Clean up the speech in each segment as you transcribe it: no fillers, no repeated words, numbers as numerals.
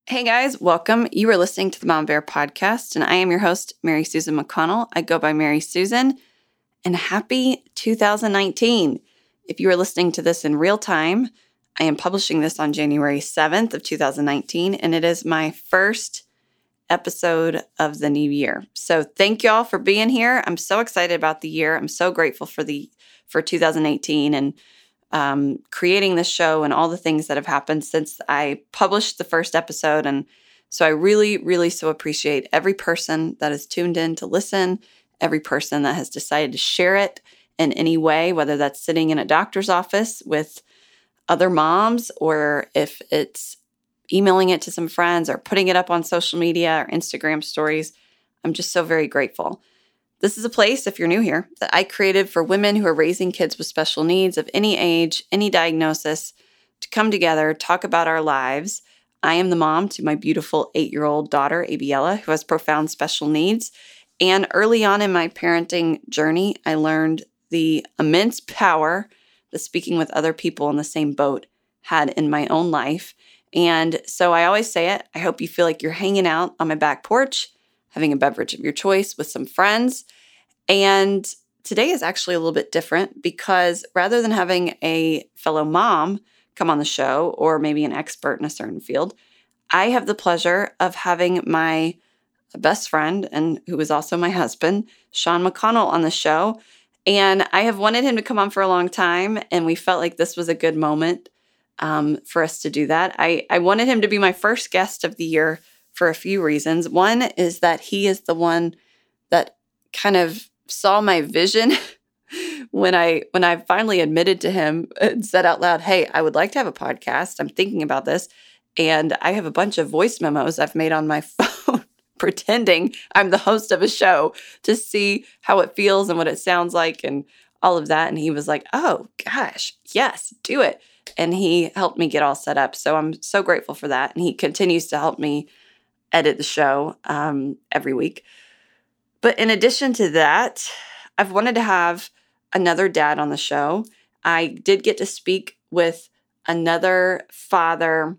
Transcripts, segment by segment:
Hey guys, welcome. You are listening to the Mom Bear Podcast, and I am your host, Mary Susan McConnell. I go by Mary Susan, and happy 2019. If you are listening to this in real time, I am publishing this on January 7th of 2019, and it is my first episode of the new year. So thank y'all for being here. I'm so excited about the year. I'm so grateful for 2018 and creating this show and all the things that have happened since I published the first episode. And so I really, really so appreciate every person that has tuned in to listen, every person that has decided to share it in any way, whether that's sitting in a doctor's office with other moms, or if it's emailing it to some friends or putting it up on social media or Instagram stories. I'm just so very grateful. This is a place, if you're new here, that I created for women who are raising kids with special needs of any age, any diagnosis, to come together, talk about our lives. I am the mom to my beautiful 8-year-old daughter, Abiella, who has profound special needs. And early on in my parenting journey, I learned the immense power that speaking with other people in the same boat had in my own life. And so I always say it, I hope you feel like you're hanging out on my back porch, having a beverage of your choice with some friends. And today is actually a little bit different because rather than having a fellow mom come on the show, or maybe an expert in a certain field, I have the pleasure of having my best friend, and who is also my husband, Sean McConnell, on the show. And I have wanted him to come on for a long time, and we felt like this was a good moment for us to do that. I wanted him to be my first guest of the year for a few reasons. One is that he is the one that kind of saw my vision when I finally admitted to him and said out loud, hey, I would like to have a podcast. I'm thinking about this. And I have a bunch of voice memos I've made on my phone pretending I'm the host of a show to see how it feels and what it sounds like and all of that. And he was like, oh gosh, yes, do it. And he helped me get all set up. So I'm so grateful for that. And he continues to help me edit the show every week. But in addition to that, I've wanted to have another dad on the show. I did get to speak with another father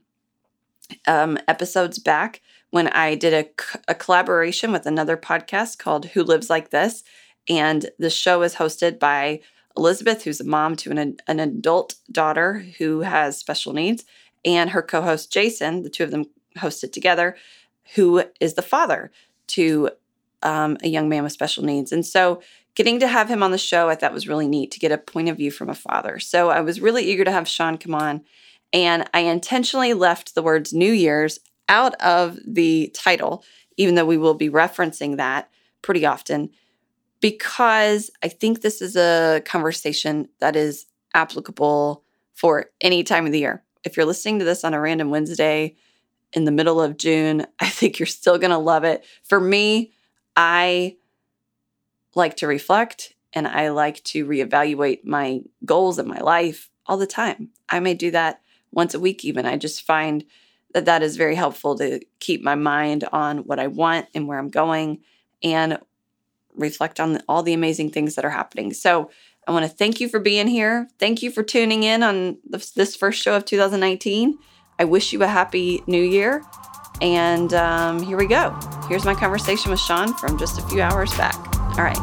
episodes back when I did a collaboration with another podcast called Who Lives Like This. And the show is hosted by Elizabeth, who's a mom to an adult daughter who has special needs, and her co-host Jason. The two of them host it together, who is the father to a young man with special needs. And so getting to have him on the show, I thought was really neat to get a point of view from a father. So I was really eager to have Sean come on. And I intentionally left the words New Year's out of the title, even though we will be referencing that pretty often, because I think this is a conversation that is applicable for any time of the year. If you're listening to this on a random Wednesday in the middle of June, I think you're still going to love it. For me, I like to reflect and I like to reevaluate my goals in my life all the time. I may do that once a week even. I just find that is very helpful to keep my mind on what I want and where I'm going and reflect on all the amazing things that are happening. So I want to thank you for being here. Thank you for tuning in on this first show of 2019. I wish you a happy new year. And here we go. Here's my conversation with Sean from just a few hours back. All right.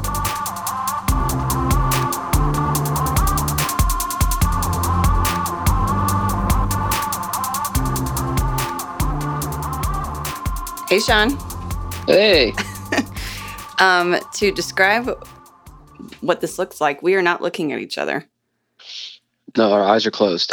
Hey, Sean. Hey. To describe what this looks like, we are not looking at each other. No, our eyes are closed.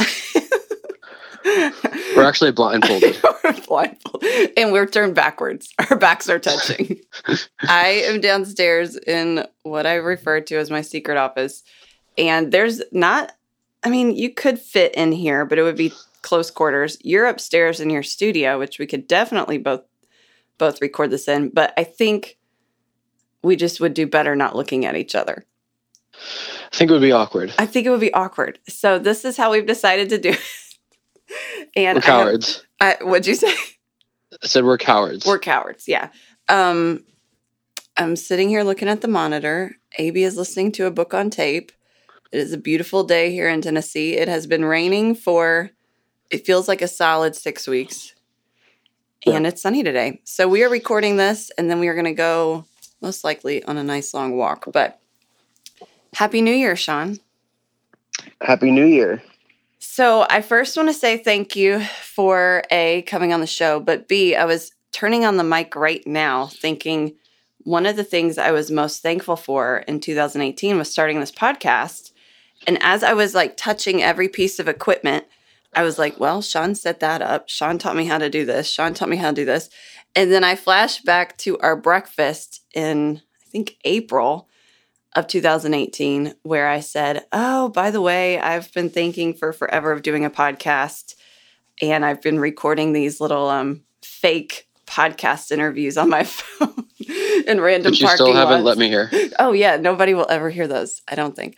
We're actually blindfolded. We're blindfolded. And we're turned backwards. Our backs are touching. I am downstairs in what I refer to as my secret office. And there's not, you could fit in here, but it would be close quarters. You're upstairs in your studio, which we could definitely both record this in. But I think we just would do better not looking at each other. I think it would be awkward. So this is how we've decided to do it. And we're cowards. What'd you say? I said we're cowards. We're cowards, yeah. I'm sitting here looking at the monitor. Abby is listening to a book on tape. It is a beautiful day here in Tennessee. It has been raining for, it feels like a solid 6 weeks. and it's sunny today. So we are recording this, and then we are going to go most likely on a nice long walk. But Happy New Year, Sean. Happy New Year. So I first want to say thank you for A, coming on the show, but B, I was turning on the mic right now thinking one of the things I was most thankful for in 2018 was starting this podcast. And as I was like touching every piece of equipment, I was like, well, Sean set that up. Sean taught me how to do this. Sean taught me how to do this. And then I flashed back to our breakfast in, I think, April of 2018, where I said, oh, by the way, I've been thinking for forever of doing a podcast. And I've been recording these little fake podcast interviews on my phone in random But you parking still haven't lots. let me hear. Oh, yeah. Nobody will ever hear those, I don't think.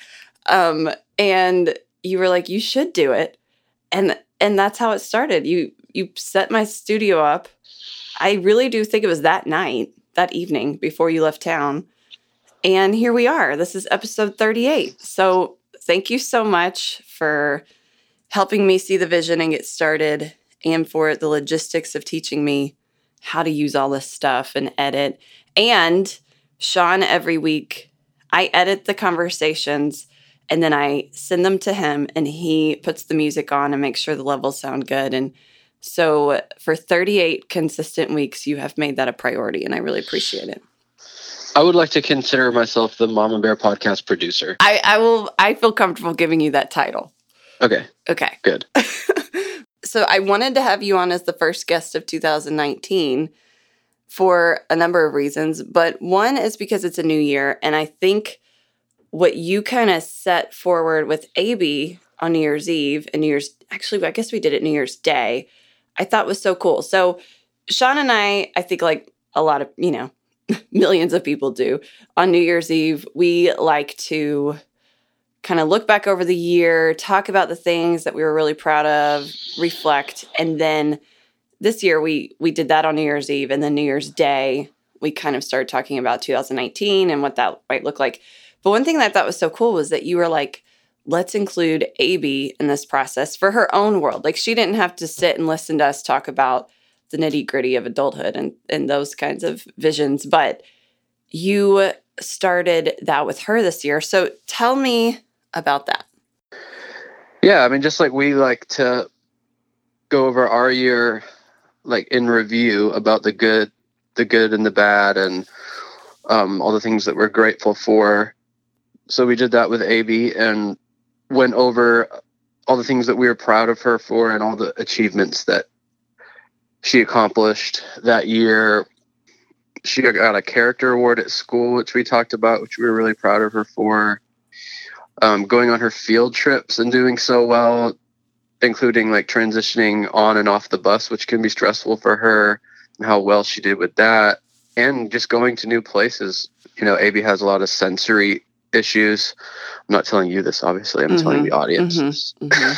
And you were like, you should do it. And that's how it started. You set my studio up. I really do think it was that night, that evening before you left town. And here we are. This is episode 38. So thank you so much for helping me see the vision and get started, and for the logistics of teaching me how to use all this stuff and edit. And Sean, every week, I edit the conversations and then I send them to him, and he puts the music on and makes sure the levels sound good. And so for 38 consistent weeks, you have made that a priority, and I really appreciate it. I would like to consider myself the Mama Bear podcast producer. I feel comfortable giving you that title. Okay. Good. So I wanted to have you on as the first guest of 2019 for a number of reasons, but one is because it's a new year, and I think what you kind of set forward with AB on New Year's Eve and actually, I guess we did it New Year's Day, I thought was so cool. So Sean and I think like a lot of, millions of people do, on New Year's Eve, we like to kind of look back over the year, talk about the things that we were really proud of, reflect. And then this year we did that on New Year's Eve, and then New Year's Day, we kind of started talking about 2019 and what that might look like. But one thing that I thought was so cool was that you were like, let's include AB in this process for her own world. Like, she didn't have to sit and listen to us talk about the nitty gritty of adulthood and those kinds of visions. But you started that with her this year. So tell me about that. Yeah, I mean, just like we like to go over our year, like in review about the good and the bad, and all the things that we're grateful for. So we did that with AB and went over all the things that we were proud of her for and all the achievements that she accomplished that year. She got a character award at school, which we talked about, which we were really proud of her for. Going on her field trips and doing so well, including like transitioning on and off the bus, which can be stressful for her, and how well she did with that. And just going to new places. AB has a lot of sensory issues. I'm not telling you this, obviously. I'm telling the audience.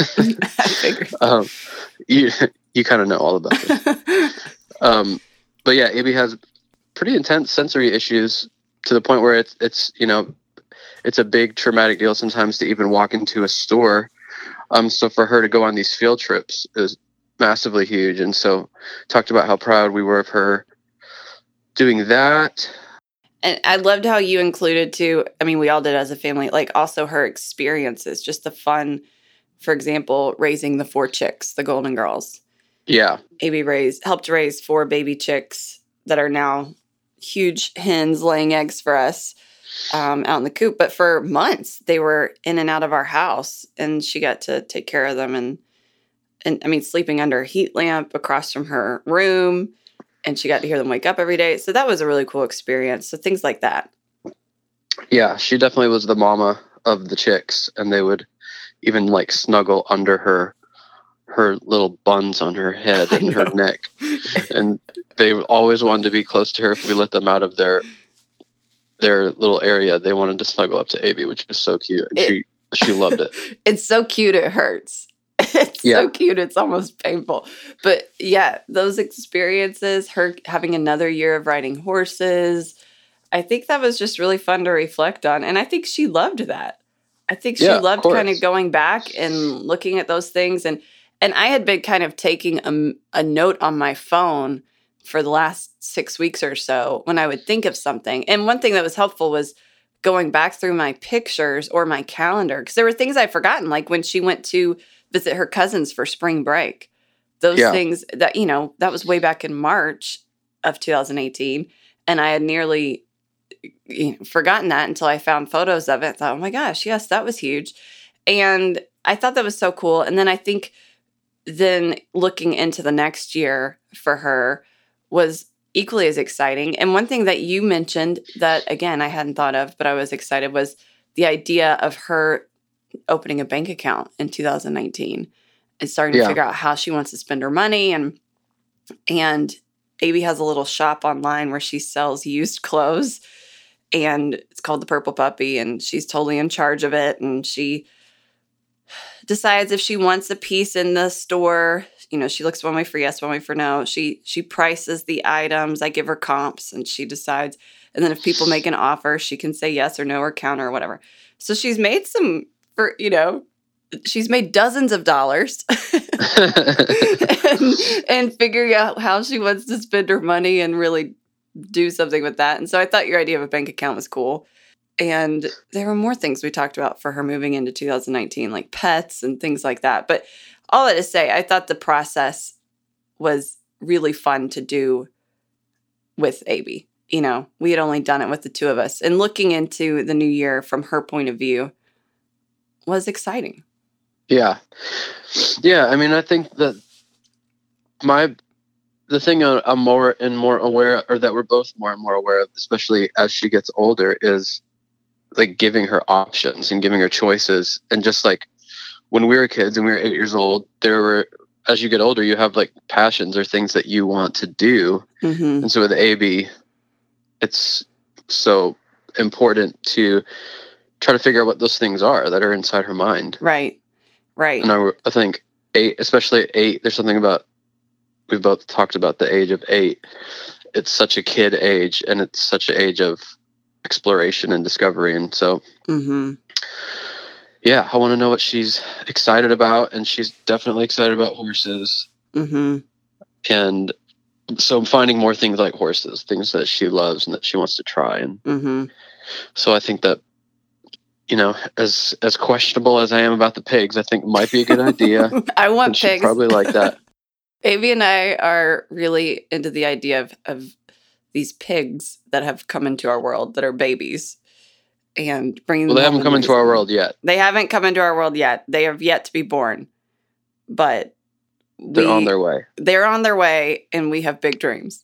I figured. You kind of know all about it. But yeah, AB has pretty intense sensory issues to the point where it's a big traumatic deal sometimes to even walk into a store. So for her to go on these field trips is massively huge. And so talked about how proud we were of her doing that. And I loved how you included too, I mean, we all did as a family, like also her experiences, just the fun, for example, raising the 4 chicks, the Golden Girls. Yeah. AB helped raise 4 baby chicks that are now huge hens laying eggs for us out in the coop. But for months, they were in and out of our house, and she got to take care of them. And I mean, sleeping under a heat lamp across from her room. And she got to hear them wake up every day. So that was a really cool experience. So things like that. Yeah, she definitely was the mama of the chicks. And they would even like snuggle under her little buns on her head and her neck. And they always wanted to be close to her. If we let them out of their little area, they wanted to snuggle up to AB, which is so cute. And she loved it. It's so cute, it hurts. It's so cute, it's almost painful. But yeah, those experiences, her having another year of riding horses, I think that was just really fun to reflect on. And I think she loved that. I think she loved kind of going back and looking at those things. And I had been kind of taking a note on my phone for the last 6 weeks or so when I would think of something. And one thing that was helpful was going back through my pictures or my calendar, because there were things I'd forgotten, like when she went to visit her cousins for spring break. Those things that, that was way back in March of 2018. And I had nearly forgotten that until I found photos of it. I thought, oh my gosh, yes, that was huge. And I thought that was so cool. And then I think then looking into the next year for her was equally as exciting. And one thing that you mentioned that, again, I hadn't thought of, but I was excited, was the idea of her opening a bank account in 2019 and starting to figure out how she wants to spend her money. And Abby has a little shop online where she sells used clothes, and it's called the Purple Puppy, and she's totally in charge of it. And she decides if she wants a piece in the store. She looks one way for yes, one way for no. She prices the items. I give her comps, and she decides. And then if people make an offer, she can say yes or no or counter or whatever. So she's made she's made dozens of dollars and figuring out how she wants to spend her money and really do something with that. And so I thought your idea of a bank account was cool. And there were more things we talked about for her moving into 2019, like pets and things like that. But all that to say, I thought the process was really fun to do with Abby. We had only done it with the two of us. And looking into the new year from her point of view was exciting. Yeah. Yeah. I mean, I think that the thing I'm more and more aware, or that we're both more and more aware of, especially as she gets older, is like giving her options and giving her choices. And just like when we were kids and we were 8 years old, as you get older, you have like passions or things that you want to do. Mm-hmm. And so with Abby, it's so important to try to figure out what those things are that are inside her mind. Right. And I think 8, especially at 8, there's something about, we've both talked about the age of 8. It's such a kid age, and it's such an age of exploration and discovery. And so, I want to know what she's excited about, and she's definitely excited about horses. Mm-hmm. And so I'm finding more things like horses, things that she loves and that she wants to try. And so I think that, as questionable as I am about the pigs, I think it might be a good idea. I want pigs. She'd probably like that. Abby and I are really into the idea of these pigs that have come into our world that are babies, and bringing them. Well, they haven't come into our world yet. They haven't come into our world yet. They have yet to be born, but they're on their way. They're on their way, and we have big dreams.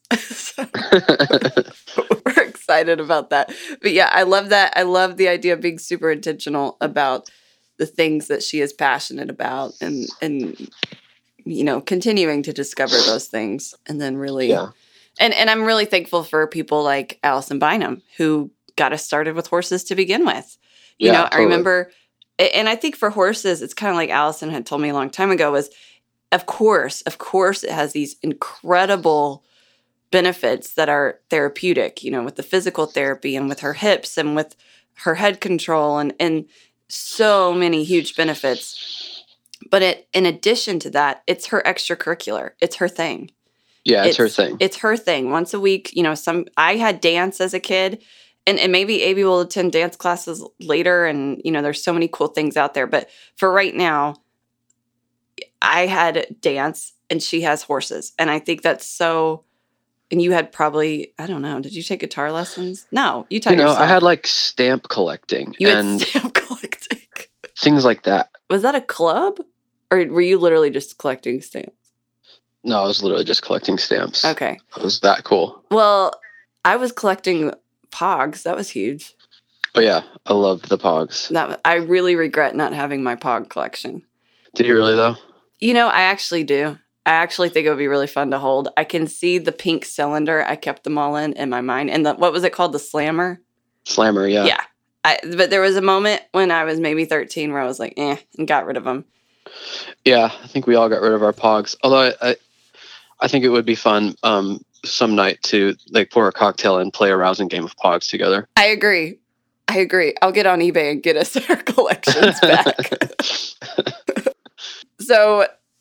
We're excited about that. But yeah, I love that. I love the idea of being super intentional about the things that she is passionate about, and continuing to discover those things, and then really, and I'm really thankful for people like Allison Bynum, who got us started with horses to begin with. Totally. I remember, and I think for horses, it's kind of like Allison had told me a long time ago, was, of course, it has these incredible benefits that are therapeutic, with the physical therapy and with her hips and with her head control and so many huge benefits. But in addition to that, it's her extracurricular. It's her thing. Yeah, it's her thing. It's her thing. Once a week, I had dance as a kid, and maybe Abby will attend dance classes later, and, there's so many cool things out there. But for right now, I had dance, and she has horses. And I think that's so... And you had probably, I don't know, did you take guitar lessons? No, you taught yourself. I had like stamp collecting. Had stamp collecting. Things like that. Was that a club? Or were you literally just collecting stamps? No, I was literally just collecting stamps. Okay. It was that cool. Well, I was collecting Pogs. That was huge. Oh, yeah. I loved the Pogs. I really regret not having my Pog collection. Did you really, though? I actually do. I actually think it would be really fun to hold. I can see the pink cylinder. I kept them all in my mind. And what was it called? The Slammer? Slammer, yeah. Yeah. But there was a moment when I was maybe 13 where I was like, and got rid of them. Yeah, I think we all got rid of our Pogs. Although I think it would be fun some night to like pour a cocktail and play a rousing game of Pogs together. I agree. I'll get on eBay and get us our collections back. So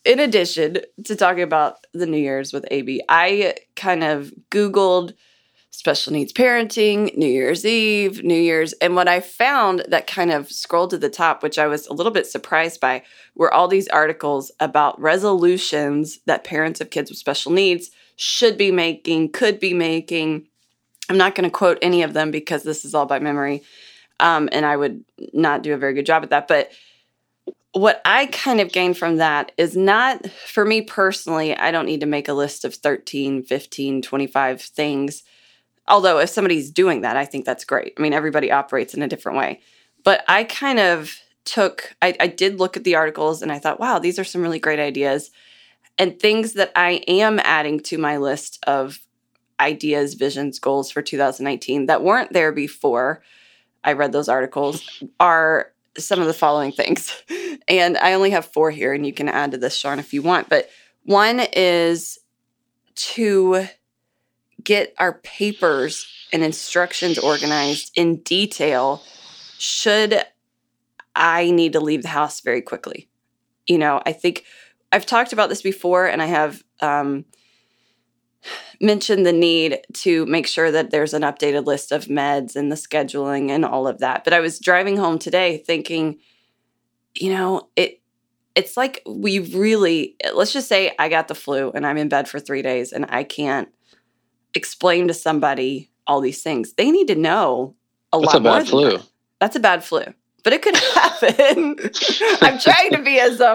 in addition to talking about the New Year's with AB, I kind of Googled special needs parenting, New Year's Eve, New Year's. And what I found that kind of scrolled to the top, which I was a little bit surprised by, were all these articles about resolutions that parents of kids with special needs should be making, could be making. I'm not going to quote any of them because this is all by memory. And I would not do a very good job at that. But what I kind of gained from that is not, for me personally, I don't need to make a list of 13, 15, 25 things. Although if somebody's doing that, I think that's great. I mean, everybody operates in a different way. But I kind of I did look at the articles and I thought, wow, these are some really great ideas. And things that I am adding to my list of ideas, visions, goals for 2019 that weren't there before I read those articles are some of the following things. And I only have 4 here, and you can add to this, Sean, if you want. But one is to get our papers and instructions organized in detail should I need to leave the house very quickly. You know, I think I've talked about this before, and I have mentioned the need to make sure that there's an updated list of meds and the scheduling and all of that. But I was driving home today thinking, you know, it's like we really, let's just say I got the flu and I'm in bed for 3 days and I can't explain to somebody all these things. They need to know a lot more. That's a bad flu. That's a bad flu. But it could happen. I'm trying to be as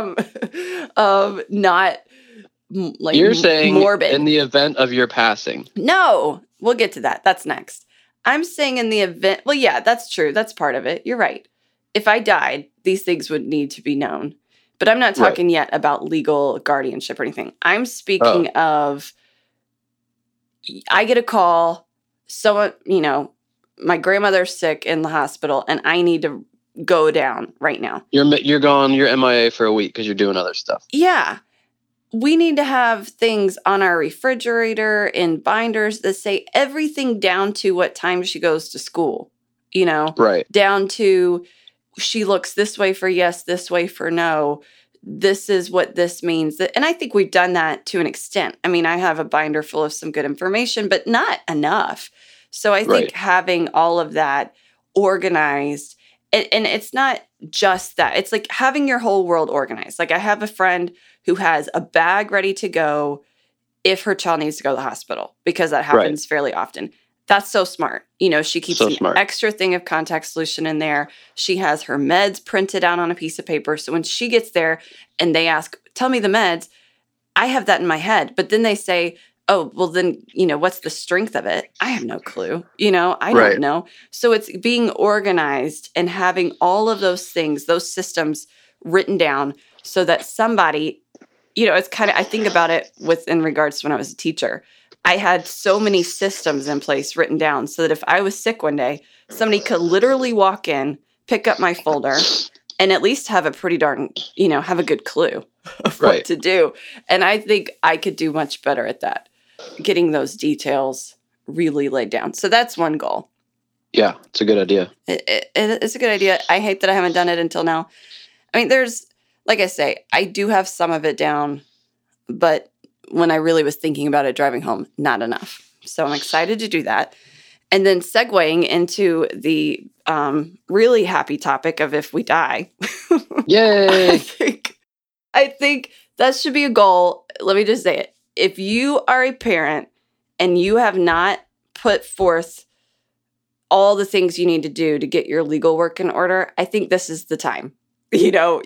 not like you're saying morbid. In the event of your passing. No, we'll get to that. That's next. I'm saying in the event. Well, yeah, that's true. That's part of it. You're right. If I died, these things would need to be known. But I'm not talking yet about legal guardianship or anything. I'm speaking of, I get a call. Someone, you know, my grandmother's sick in the hospital, and I need to go down right now. You're gone. You're MIA for a week because you're doing other stuff. Yeah. We need to have things on our refrigerator in binders that say everything down to what time she goes to school, you know, right? Down to she looks this way for yes, this way for no. This is what this means. And I think we've done that to an extent. I mean, I have a binder full of some good information, but not enough. So I think having all of that organized, and it's not just that. It's like having your whole world organized. Like I have a friend who has a bag ready to go if her child needs to go to the hospital, because that happens fairly often. That's so smart. You know, she keeps extra thing of contact solution in there. She has her meds printed out on a piece of paper. So when she gets there and they ask, tell me the meds, I have that in my head. But then they say, oh, well then, you know, what's the strength of it? I have no clue. You know, I don't know. So it's being organized and having all of those things, those systems written down so that somebody, you know, it's kind of, I think about it in regards to when I was a teacher. I had so many systems in place written down so that if I was sick one day, somebody could literally walk in, pick up my folder, and at least have a pretty darn, you know, have a good clue of what to do. And I think I could do much better at that, getting those details really laid down. So that's one goal. Yeah, it's a good idea. It's a good idea. I hate that I haven't done it until now. I mean, there's, like I say, I do have some of it down, but when I really was thinking about it driving home, not enough. So I'm excited to do that. And then segueing into the really happy topic of if we die. Yay! I think that should be a goal. Let me just say it. If you are a parent and you have not put forth all the things you need to do to get your legal work in order, I think this is the time. You know,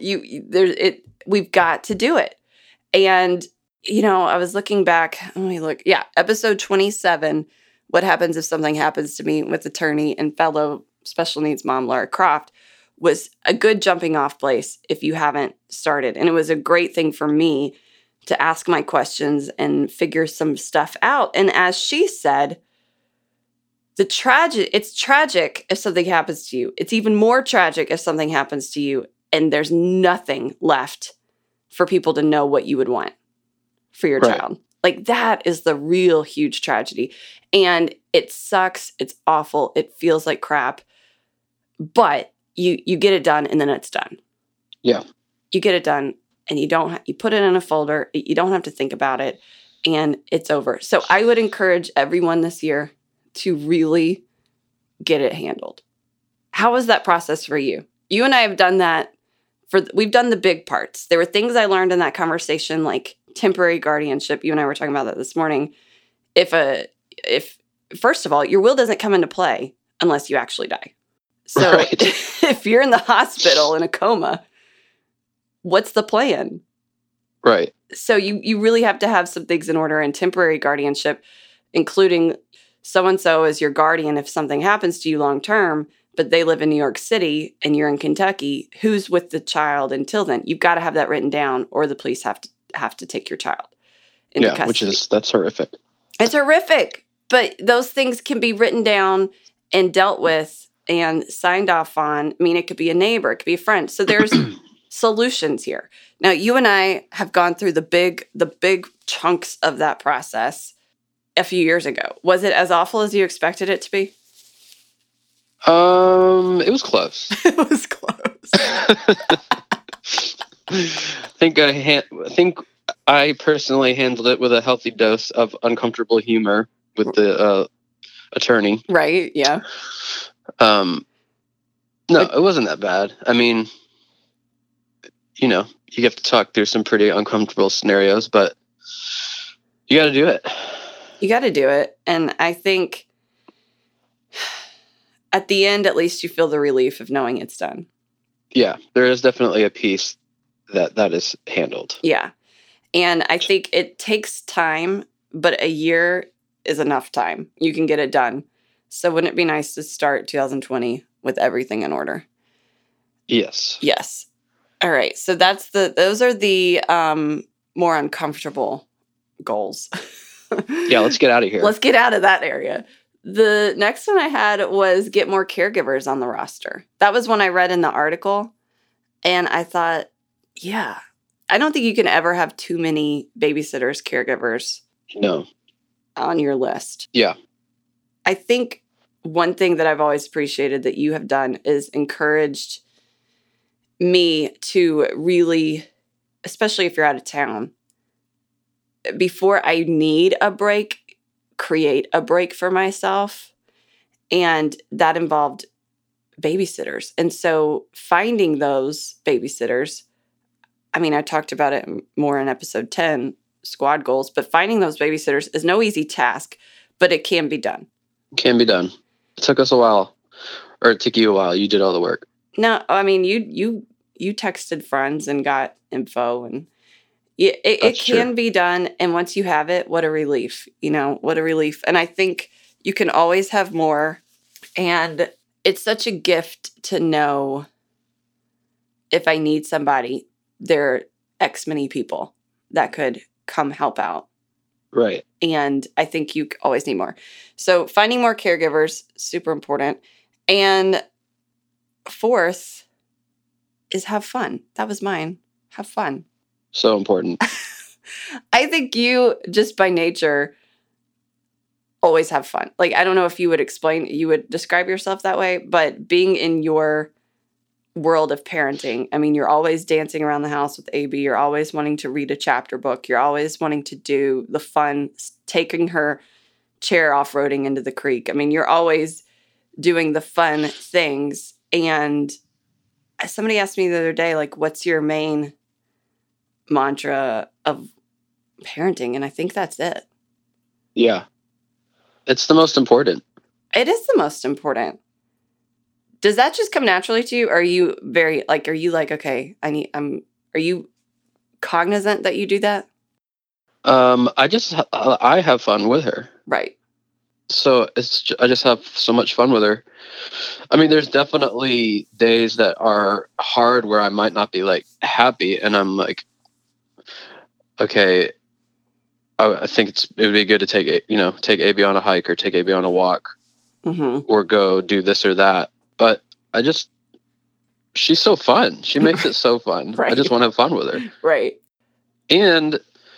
we've got to do it. And you know, I was looking back. Let me look. Yeah, episode 27, What Happens If Something Happens to Me, with attorney and fellow special needs mom Lara Croft, was a good jumping off place if you haven't started. And it was a great thing for me to ask my questions and figure some stuff out. And as she said, it's tragic if something happens to you. It's even more tragic if something happens to you and there's nothing left for people to know what you would want for your child. Like that is the real huge tragedy. And it sucks. It's awful. It feels like crap. But you get it done and then it's done. Yeah. You get it done and you put it in a folder. You don't have to think about it, and it's over. So I would encourage everyone this year to really get it handled. How was that process for you? You and I have done that. We've done the big parts. There were things I learned in that conversation, like temporary guardianship. You and I were talking about that this morning. If first of all, your will doesn't come into play unless you actually die. So Right. if you're in the hospital in a coma, what's the plan? Right. So you really have to have some things in order. And temporary guardianship, including so-and-so as your guardian if something happens to you long term, but they live in New York City and you're in Kentucky, who's with the child until then? You've got to have that written down, or the police have to take your child into custody. That's horrific. It's horrific, but those things can be written down and dealt with and signed off on. I mean, it could be a neighbor, it could be a friend. So there's solutions here. Now, you and I have gone through the big chunks of that process a few years ago. Was it as awful as you expected it to be? It was close. It was close. I think I personally handled it with a healthy dose of uncomfortable humor with the attorney. Right, yeah. No, it wasn't that bad. I mean, you have to talk through some pretty uncomfortable scenarios, but you got to do it. You got to do it. And I think at the end, at least you feel the relief of knowing it's done. Yeah, there is definitely a piece that is handled. Yeah. And I think it takes time, but a year is enough time. You can get it done. So wouldn't it be nice to start 2020 with everything in order? Yes. Yes. All right. So those are the more uncomfortable goals. Yeah, let's get out of here. Let's get out of that area. The next one I had was get more caregivers on the roster. That was one I read in the article. And I thought, yeah, I don't think you can ever have too many babysitters, caregivers No. on your list. Yeah. I think one thing that I've always appreciated that you have done is encouraged me to really, especially if you're out of town, before I need a break, create a break for myself. And that involved babysitters. And so finding those babysitters, I mean, I talked about it more in episode 10, squad goals, but finding those babysitters is no easy task, but it can be done. Can be done. It took us a while, or it took you a while. You did all the work. No, I mean, you texted friends and got info, and it can be done. And once you have it, what a relief, what a relief. And I think you can always have more. And it's such a gift to know if I need somebody, there are X many people that could come help out. Right. And I think you always need more. So finding more caregivers, super important. And fourth is have fun. That was mine. Have fun. So important. I think you, just by nature, always have fun. Like, I don't know if you would describe yourself that way, but being in your world of parenting, I mean, you're always dancing around the house with AB. You're always wanting to read a chapter book. You're always wanting to do the fun, taking her chair off-roading into the creek. I mean, you're always doing the fun things. And somebody asked me the other day, like, what's your main mantra of parenting? And I think that's it. Yeah. It's the most important. It is the most important. Does that just come naturally to you? Or are you okay, are you cognizant that you do that? I have fun with her. Right. So I just have so much fun with her. I mean, there's definitely days that are hard where I might not be like happy, and I'm like, okay, I think it would be good to take AB on a hike or take AB on a walk, or go do this or that. But she's so fun. She makes it so fun. Right. I just want to have fun with her. Right. And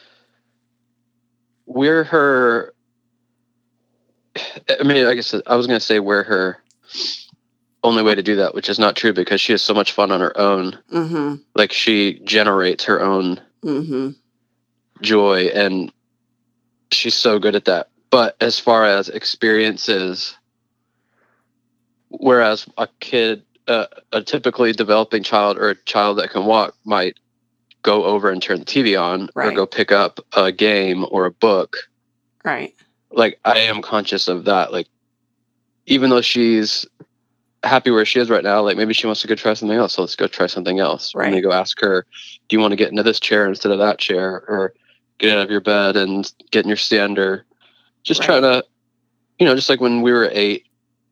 we're her, I mean, I guess I was going to say we're her only way to do that, which is not true because she has so much fun on her own. Mm-hmm. Like she generates her own joy, and she's so good at that. But as far as experiences, whereas a kid, a typically developing child or a child that can walk might go over and turn the TV on or go pick up a game or a book. Right. Like I am conscious of that. Like even though she's happy where she is right now, like maybe she wants to go try something else. So let's go try something else. Right. And they go ask her, do you want to get into this chair instead of that chair, or get out of your bed and get in your stand, or just try to, just like when we were 8,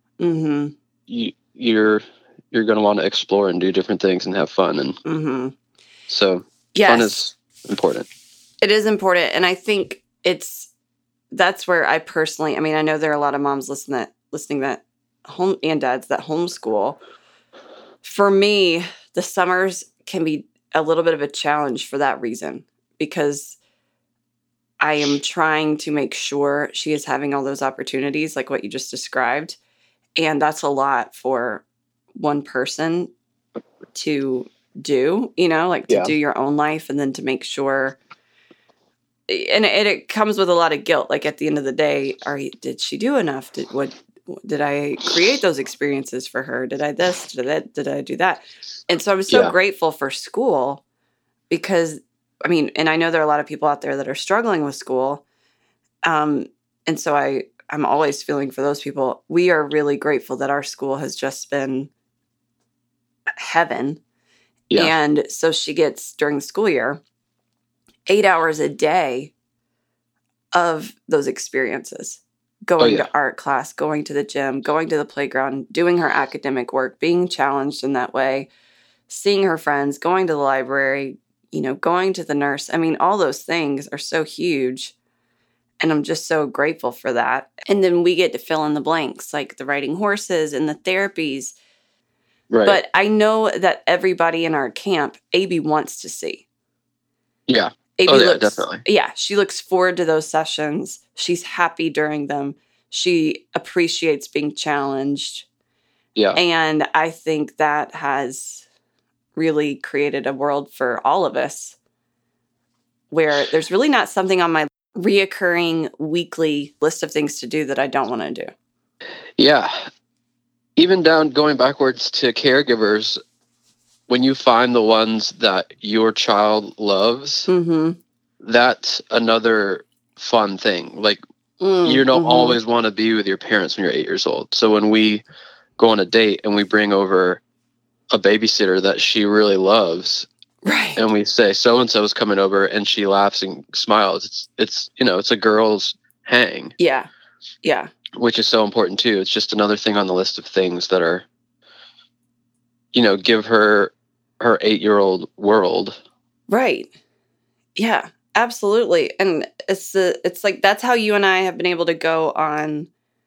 you're going to want to explore and do different things and have fun. And so fun is important. It is important. And I think that's where I personally, I mean, I know there are a lot of moms listening that home and dads that homeschool. For me, the summers can be a little bit of a challenge for that reason, because I am trying to make sure she is having all those opportunities like what you just described. And that's a lot for one person to do, to do your own life, and then to make sure. And it comes with a lot of guilt. Like at the end of the day, did she do enough? Did I create those experiences for her? Did I this? Did I do that? And so I'm so grateful for school, because, I mean, and I know there are a lot of people out there that are struggling with school. And so I'm always feeling for those people. We are really grateful that our school has just been heaven. Yeah. And so she gets, during the school year, 8 hours a day of those experiences. Going to art class, going to the gym, going to the playground, doing her academic work, being challenged in that way, seeing her friends, going to the library, going to the nurse. I mean, all those things are so huge. And I'm just so grateful for that. And then we get to fill in the blanks, like the riding horses and the therapies. Right. But I know that everybody in our camp, AB wants to see. Yeah. AB definitely. Yeah, she looks forward to those sessions. She's happy during them. She appreciates being challenged. Yeah. And I think that has really created a world for all of us where there's really not something on my reoccurring weekly list of things to do that I don't want to do. Yeah. Even going backwards to caregivers, when you find the ones that your child loves, that's another fun thing. Like, you don't always want to be with your parents when you're 8 years old. So when we go on a date and we bring over a babysitter that she really loves, right, and we say, so-and-so is coming over, and she laughs and smiles, it's a girl's hang. Yeah. Yeah. Which is so important too. It's just another thing on the list of things that are, give her 8-year-old world. Right. Yeah, absolutely. And it's like, that's how you and I have been able to go on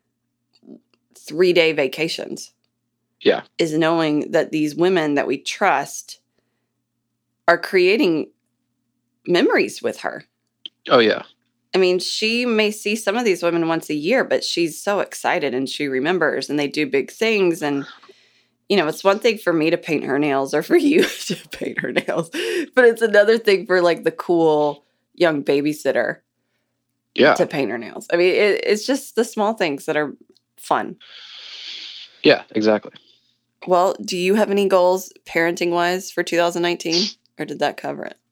3-day vacations. Yeah. Is knowing that these women that we trust are creating memories with her. Oh, yeah. I mean, she may see some of these women once a year, but she's so excited and she remembers, and they do big things. And, it's one thing for me to paint her nails or for you to paint her nails, but it's another thing for like the cool young babysitter to paint her nails. I mean, it's just the small things that are fun. Yeah, exactly. Well, do you have any goals parenting wise for 2019, or did that cover it?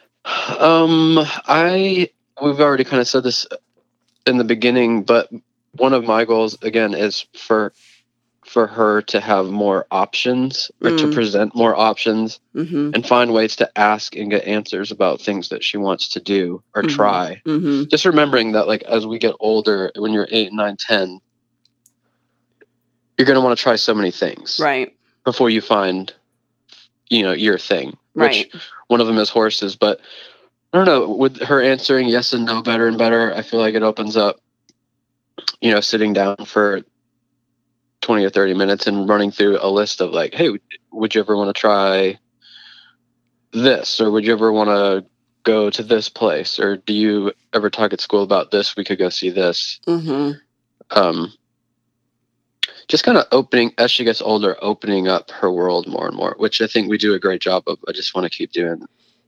We've already kind of said this in the beginning, but one of my goals again is for her to have more options, or to present more options, and find ways to ask and get answers about things that she wants to do or try. Just remembering that, like, as we get older, when you're 8, 9, 10, you're going to want to try so many things, right, before you find, your thing. Right. Which one of them is horses, but I don't know. With her answering yes and no better and better, I feel like it opens up, sitting down for 20 or 30 minutes and running through a list of like, hey, would you ever want to try this? Or would you ever want to go to this place? Or do you ever talk at school about this? We could go see this. just kind of opening, as she gets older, opening up her world more and more, which I think we do a great job of. I just want to keep doing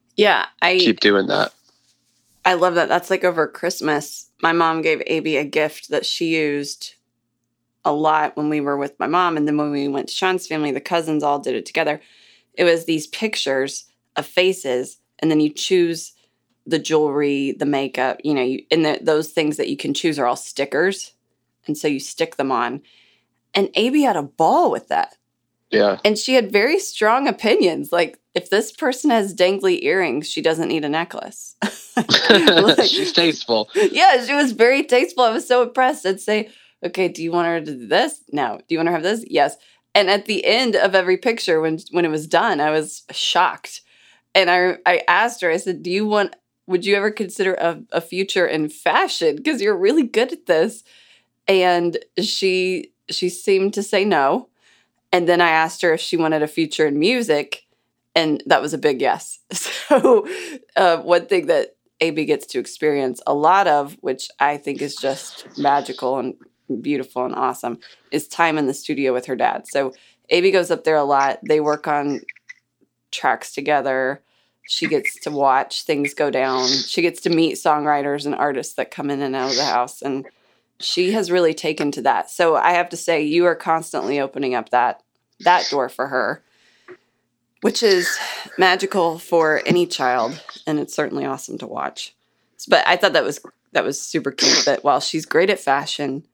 that. I love that. That's like over Christmas. My mom gave Abby a gift that she used a lot when we were with my mom. And then when we went to Sean's family, the cousins all did it together. It was these pictures of faces, and then you choose the jewelry, the makeup, those things that you can choose are all stickers. And so you stick them on. And Abby had a ball with that. Yeah. And she had very strong opinions. Like, if this person has dangly earrings, she doesn't need a necklace. She's tasteful. Yeah, she was very tasteful. I was so impressed. I'd say, okay, do you want her to do this? No. Do you want her to have this? Yes. And at the end of every picture, when it was done, I was shocked. And I asked her, I said, would you ever consider a future in fashion? Because you're really good at this. And she seemed to say no. And then I asked her if she wanted a future in music, and that was a big yes. So one thing that Abby gets to experience a lot of, which I think is just magical and beautiful and awesome, is time in the studio with her dad. So Abby goes up there a lot. They work on tracks together. She gets to watch things go down. She gets to meet songwriters and artists that come in and out of the house, and she has really taken to that. So I have to say, you are constantly opening up that door for her, which is magical for any child, and it's certainly awesome to watch. But I thought that was super cute that while she's great at fashion,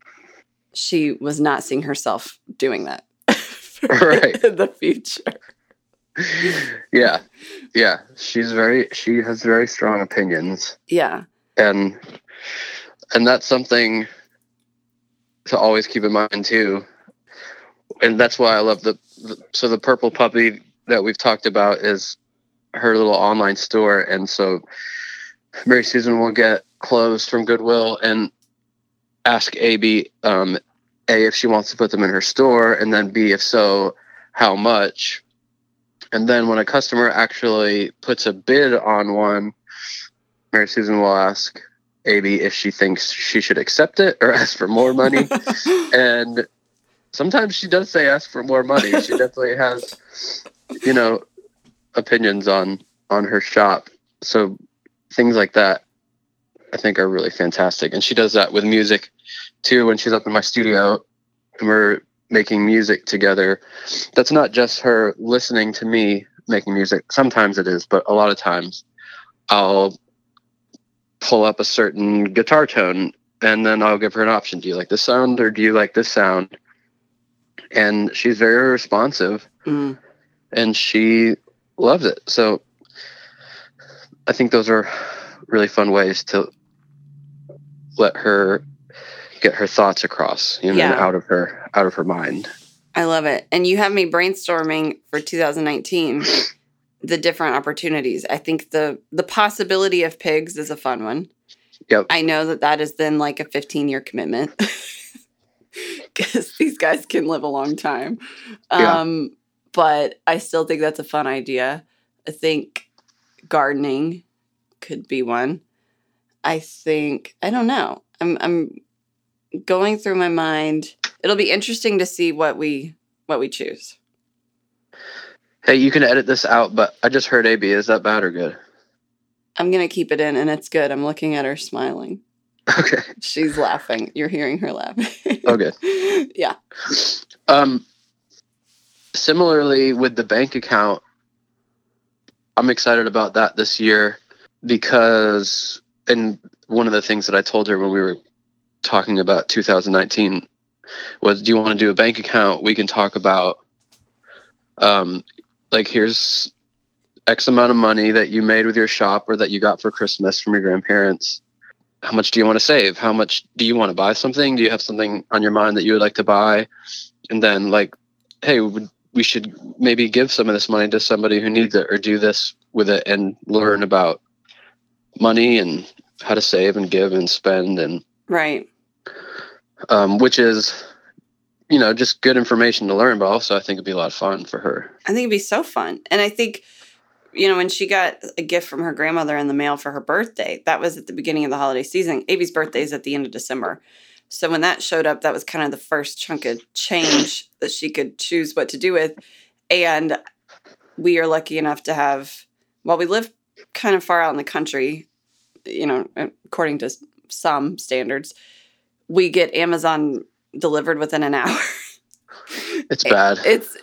she was not seeing herself doing that right in the future. Yeah. She has very strong opinions. Yeah. And that's something to always keep in mind too. And that's why I love the Purple Puppy that we've talked about is her little online store. And so Mary Susan will get clothes from Goodwill and ask Abby, A, if she wants to put them in her store, and then B, if so, how much. And then when a customer actually puts a bid on one, Mary Susan will ask Abby if she thinks she should accept it or ask for more money. And sometimes she does say ask for more money. She definitely has, opinions on her shop. So things like that, I think, are really fantastic. And she does that with music too. When she's up in my studio and we're making music together, that's not just her listening to me making music. Sometimes it is, but a lot of times I'll pull up a certain guitar tone and then I'll give her an option. Do you like this sound or do you like this sound? And she's very responsive and she loves it. So I think those are really fun ways to let her get her thoughts across, and out of her mind. I love it. And you have me brainstorming for 2019 the different opportunities. I think the possibility of pigs is a fun one. Yep. I know that is then like a 15-year commitment because these guys can live a long time. But I still think that's a fun idea. I think gardening could be one. I don't know. I'm going through my mind. It'll be interesting to see what we choose. Hey, you can edit this out, but I just heard AB. Is that bad or good? I'm going to keep it in, and it's good. I'm looking at her smiling. Okay. She's laughing. You're hearing her laugh. Okay. Yeah. Similarly, with the bank account, I'm excited about that this year because, and one of the things that I told her when we were talking about 2019 was, do you want to do a bank account? We can talk about, here's X amount of money that you made with your shop or that you got for Christmas from your grandparents. How much do you want to save? How much do you want to buy something? Do you have something on your mind that you would like to buy? And then hey, we should maybe give some of this money to somebody who needs it, or do this with it and learn about money and how to save and give and spend. And right. Which is, just good information to learn, but also I think it'd be a lot of fun for her. I think it'd be so fun. And I think, when she got a gift from her grandmother in the mail for her birthday, that was at the beginning of the holiday season. Abby's birthday is at the end of December. So when that showed up, that was kind of the first chunk of change that she could choose what to do with. And we are lucky enough to have, while we live kind of far out in the country, you know, according to some standards, we get Amazon delivered within an hour. It's bad.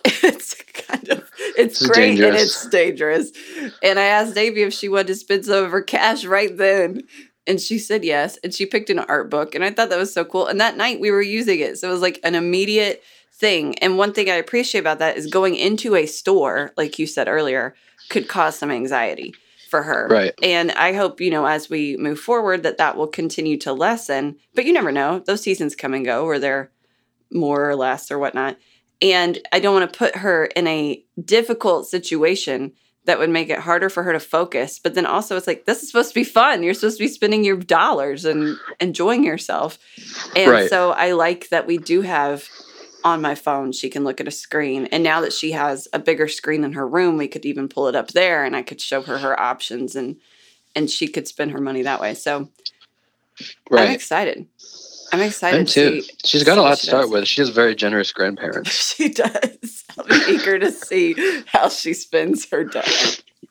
It's great dangerous. And it's dangerous. And I asked Davey if she wanted to spend some of her cash right then. And she said yes. And she picked an art book. And I thought that was so cool. And that night we were using it. So it was like an immediate thing. And one thing I appreciate about that is going into a store, like you said earlier, could cause some anxiety for her. Right. And I hope, you know, as we move forward, that will continue to lessen. But you never know. Those seasons come and go where they're more or less or whatnot. And I don't want to put her in a difficult situation that would make it harder for her to focus. But then also it's like, this is supposed to be fun. You're supposed to be spending your dollars and enjoying yourself. And so I like that we do have on my phone, she can look at a screen. And now that she has a bigger screen in her room, we could even pull it up there and I could show her options and she could spend her money that way. So I'm excited. I'm excited too. She's got a lot to start with. She has very generous grandparents. She does. I'm eager to see how she spends her day.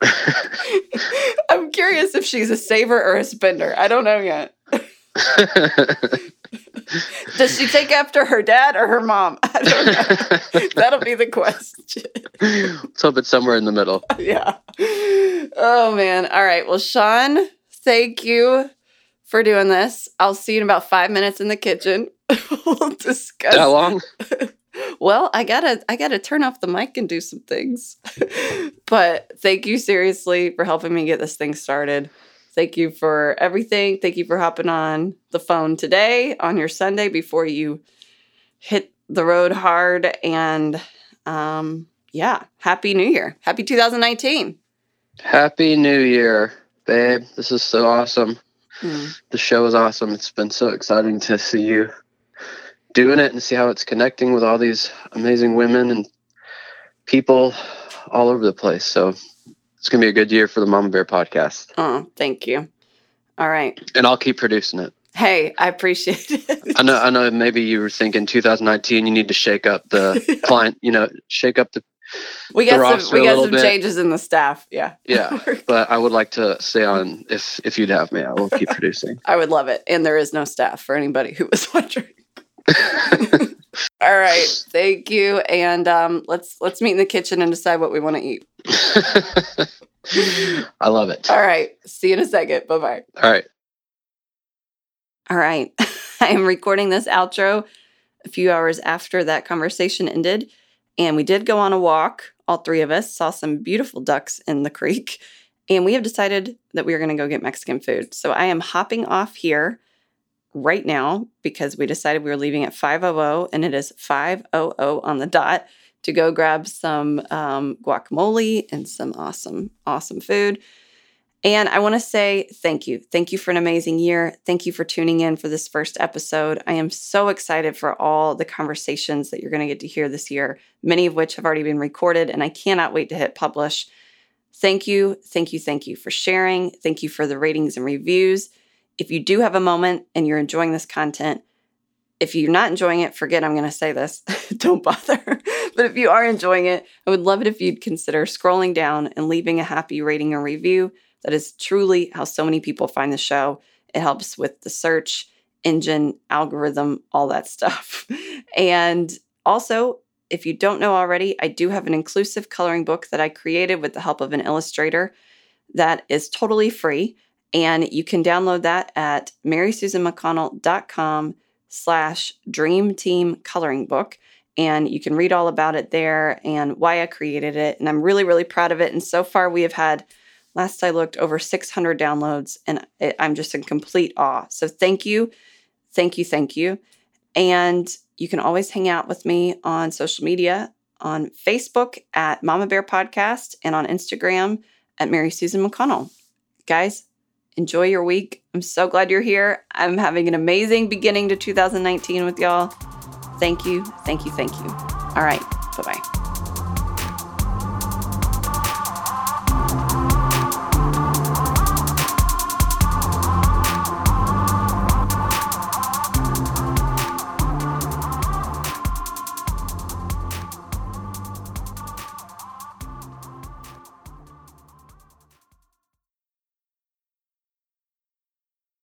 I'm curious if she's a saver or a spender. I don't know yet. Does she take after her dad or her mom? I don't know. That'll be the question. Let's hope it's somewhere in the middle. Yeah. Oh, man. All right. Well, Sean, thank you for doing this. I'll see you in about 5 minutes in the kitchen. We'll discuss. That long? Well, I gotta turn off the mic and do some things. But thank you seriously for helping me get this thing started. Thank you for everything. Thank you for hopping on the phone today on your Sunday before you hit the road hard. And Happy New Year. Happy 2019. Happy New Year, babe. This is so awesome. The show is awesome. It's been so exciting to see you doing it and see how it's connecting with all these amazing women and people all over the place. So it's going to be a good year for the Mama Bear podcast. Oh, thank you. All right. And I'll keep producing it. Hey, I appreciate it. I know maybe you were thinking 2019, you need to shake up the client, shake up the We got some changes in the staff. Yeah. Yeah. But I would like to stay on if you'd have me. I will keep producing. I would love it. And there is no staff for anybody who was wondering. All right. Thank you. And let's meet in the kitchen and decide what we want to eat. I love it. All right. See you in a second. Bye-bye. All right. All right. I am recording this outro a few hours after that conversation ended. And we did go on a walk. All three of us saw some beautiful ducks in the creek. And we have decided that we are going to go get Mexican food. So I am hopping off here right now because we decided we were leaving at 5:00 and it is 5:00 on the dot to go grab some guacamole and some awesome food. And I want to say thank you. Thank you for an amazing year. Thank you for tuning in for this first episode. I am so excited for all the conversations that you're going to get to hear this year, many of which have already been recorded, and I cannot wait to hit publish. Thank you for sharing. Thank you for the ratings and reviews. If you do have a moment and you're enjoying this content, if you're not enjoying it, forget I'm going to say this. Don't bother. But if you are enjoying it, I would love it if you'd consider scrolling down and leaving a happy rating or review. That is truly how so many people find the show. It helps with the search engine, algorithm, all that stuff. And also, if you don't know already, I do have an inclusive coloring book that I created with the help of an illustrator that is totally free. And you can download that at marysusanmcconnell.com/Dream Team Coloring Book. And you can read all about it there and why I created it. And I'm really, really proud of it. And so far we have had, last I looked, over 600 downloads. And I'm just in complete awe. So thank you. And you can always hang out with me on social media, on Facebook at Mama Bear Podcast and on Instagram at Mary Susan McConnell. Guys, enjoy your week. I'm so glad you're here. I'm having an amazing beginning to 2019 with y'all. Thank you. All right. Bye-bye.